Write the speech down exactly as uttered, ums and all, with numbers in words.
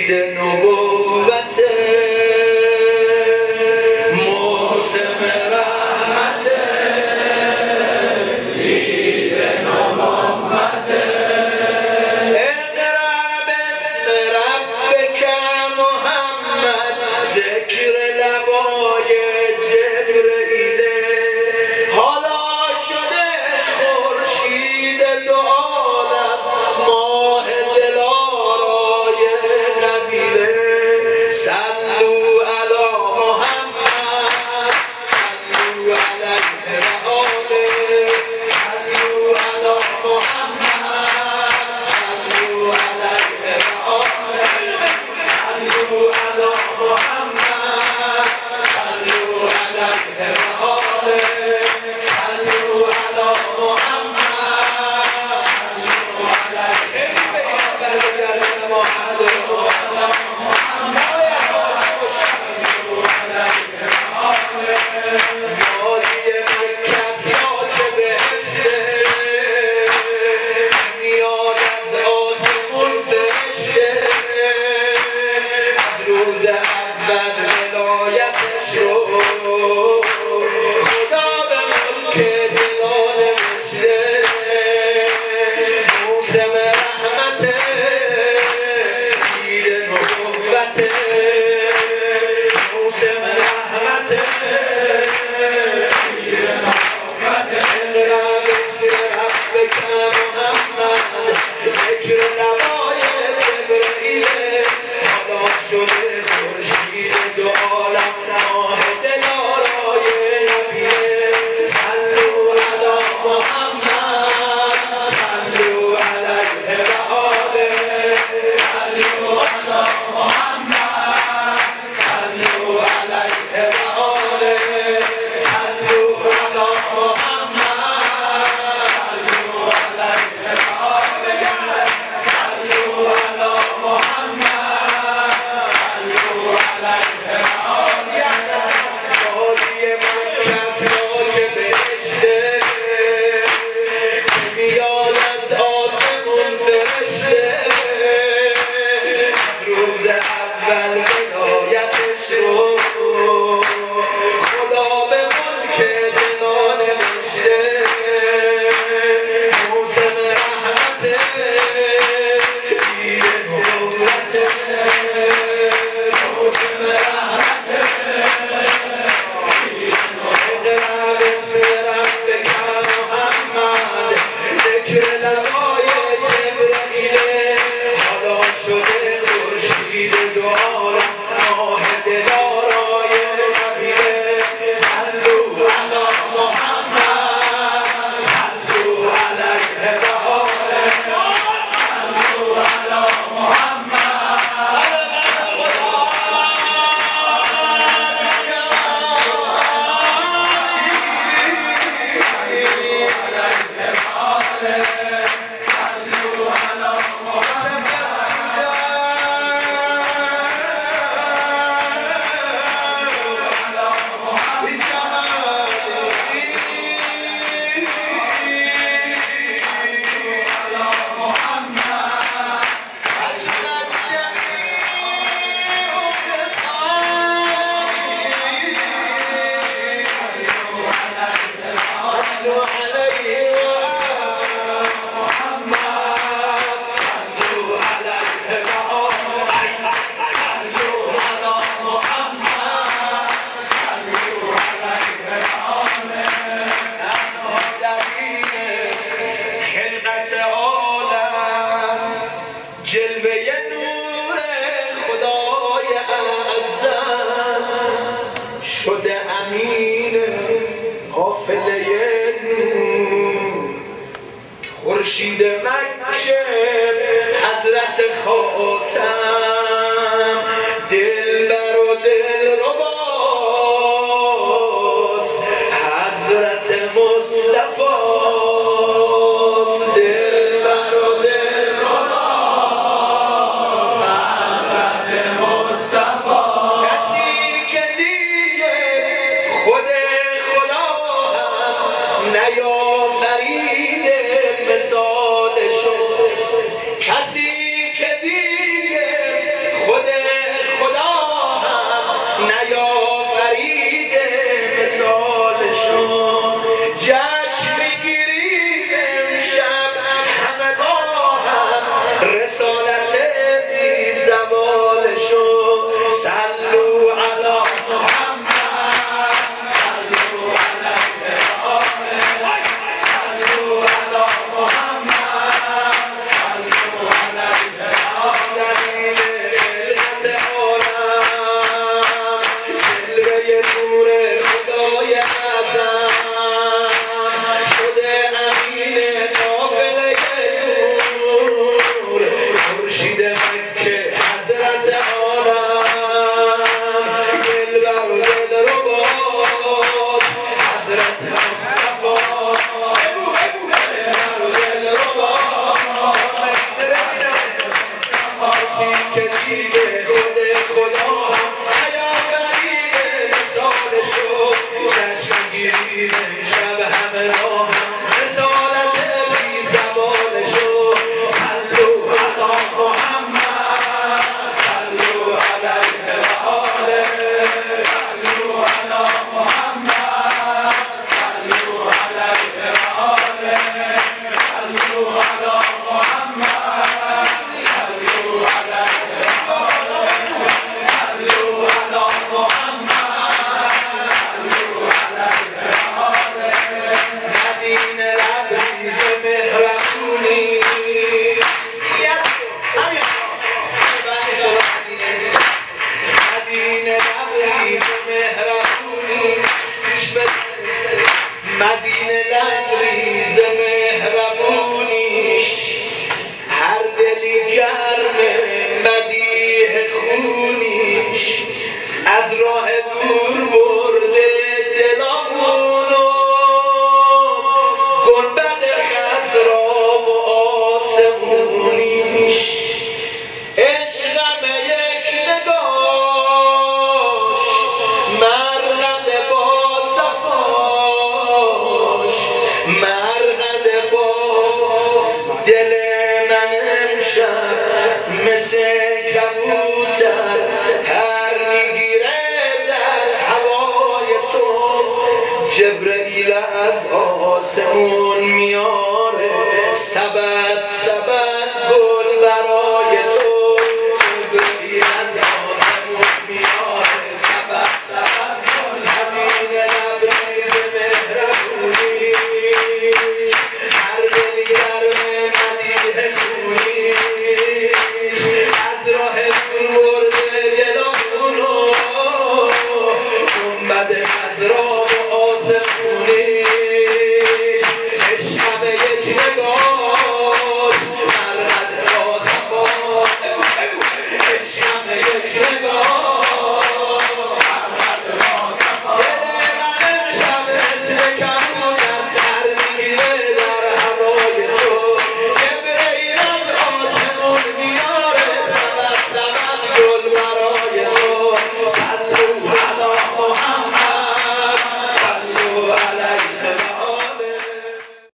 خورشید نبوت موسم رحمت عید نبوت اقرأ باسم ربک محمد ذکر لبای جبرئیل حالا شده خورشید دو عالم ماه دلارای قبیله صلو علی محمد صلو علیه و آله صلو علی محمد صلو علیه و آله صلو علی محمد صلو علیه و آله صلو علی خورشید مکه حضرت خاتم دلبر و دلرباست حضرت مصطفاست دلبر و دلرباست حضرت مصطفاست کسی که دیگه خود خدا هم نیافریده مثالش کسی که دیگه کسی که دیده خود خدا هم نیافریده مثالشو چشم گیریده شب همه را هم رسالت بی زبانشو صلو علی محمد صلو علیه و آله صلو علی محمد صلو علیه و آله صلو علی محمد صلو علیه و آله صلو علی محمد صلو علیه و آله مدینه لبریز مهربونی مدینه لبریز مهربونی مدینه لبریز مهربونیش هر دلی گرم مدیح خونیش از راه دور برده دلامونو گنبد خضرا و آسمونیش عشقم یک نگاش مرقد با صفاش مرقد با دل من امشب مثل کبوتر پر میگیره در هوای تو جبرئیل از آسمون